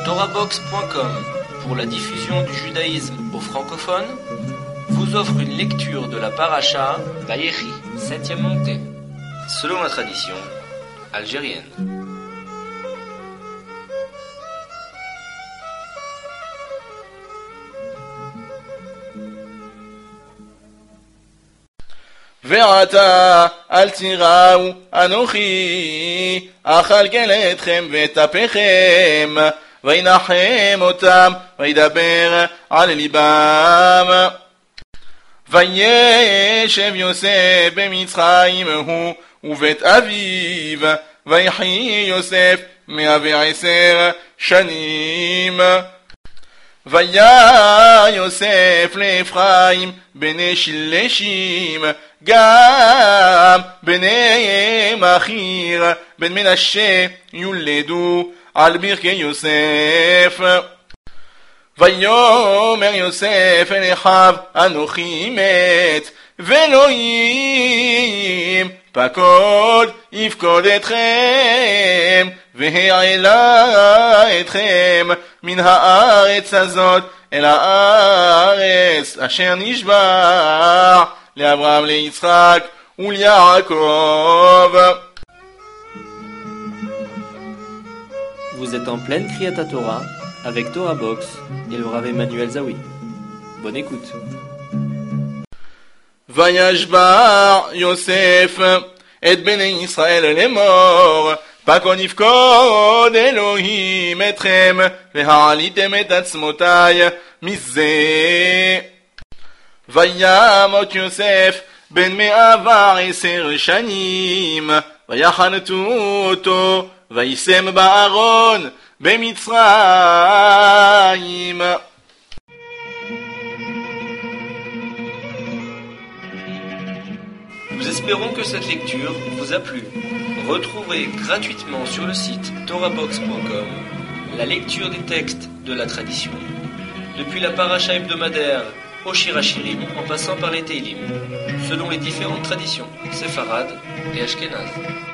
TorahBox.com, pour la diffusion du judaïsme aux francophones, vous offre une lecture de la paracha Vayechi, 7e montée, selon la tradition algérienne. ועתה אל תיראו אנוכי אכלכל אתכם ואטפכם וינחם אותם וידבר על ליבם. וישב יוסף במצרים הוא ובית אביו ויחי יוסף 110 שנים. והיה יוסף לאפרים בני שלשים גם בני מכיר בן מנשה יולדו על ברכי יוסף. ויאמר יוסף אל אחיו אנוכי מת ואלוהים פקוד יפקוד אתכם והעלה אתכם מן הארץ הזאת אל הארץ אשר נשבע לאברהם ליצחק וליעקב. Vous êtes en pleine Kriyat Torah avec Torah Box et le Rav Emmanuel Zawi. Bonne écoute. וישבע יוסף את בני ישראל לאמור פקוד יפקוד אלוהים אתכם והעליתם את עצמותיי מזה. וימות יוסף בן 110 שנים ויחנתו אותו וישם בארון במצרים. Nous espérons que cette lecture vous a plu. Retrouvez gratuitement sur le site torahbox.com la lecture des textes de la tradition, depuis la paracha hebdomadaire au Shir HaShirim en passant par les Teilim, selon les différentes traditions séfarades et ashkénazes.